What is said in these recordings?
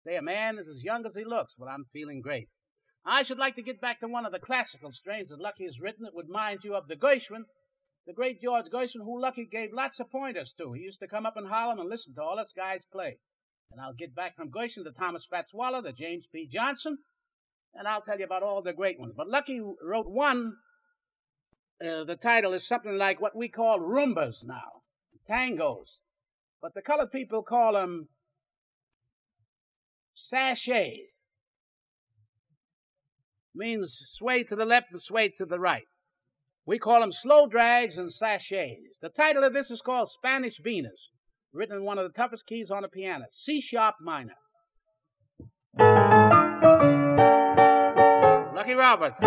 Say, a man is as young as he looks, but I'm feeling great. I should like to get back to one of the classical strains that Lucky has written that would mind you of the Gershwin, the great George Gershwin, who Lucky gave lots of pointers to. He used to come up in Harlem and listen to all us guys play. And I'll get back from Gershwin to Thomas Fats Waller, to James P. Johnson, and I'll tell you about all the great ones. But Lucky wrote one, the title is something like what we call rumbas now, tangos. But the colored people call them sachets. Means sway to the left and sway to the right. We call them slow drags and sachets. The title of this is called Spanish Venus, written in one of the toughest keys on the piano, C-sharp minor. Lucky Roberts.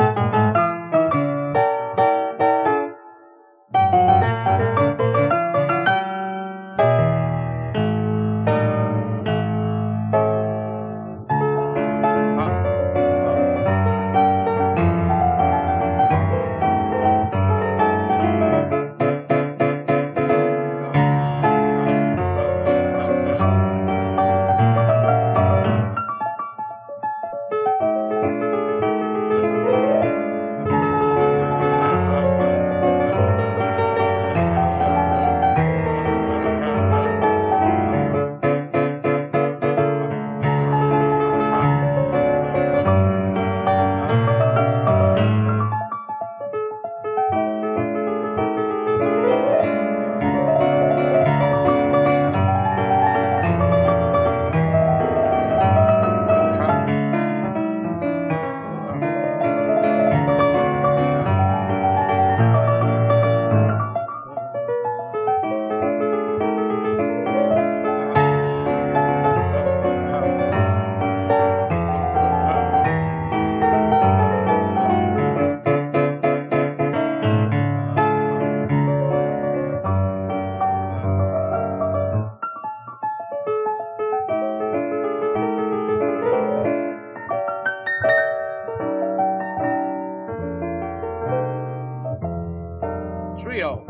Trio,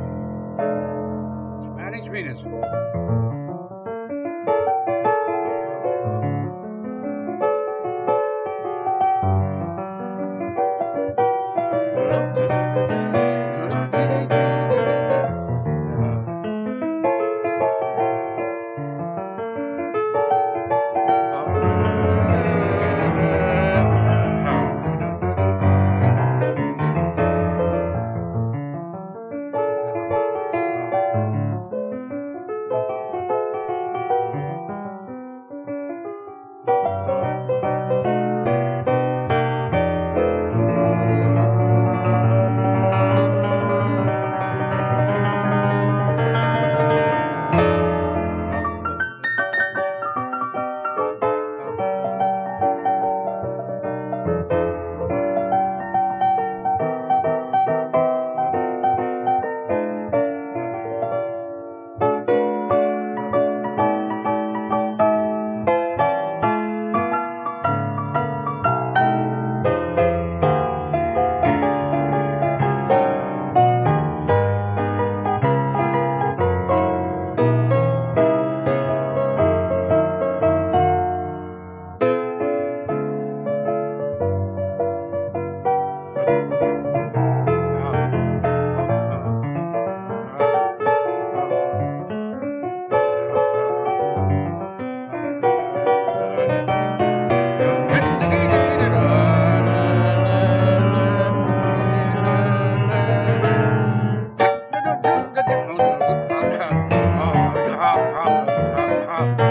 Spanish Venus. Hop, hop, hop, hop.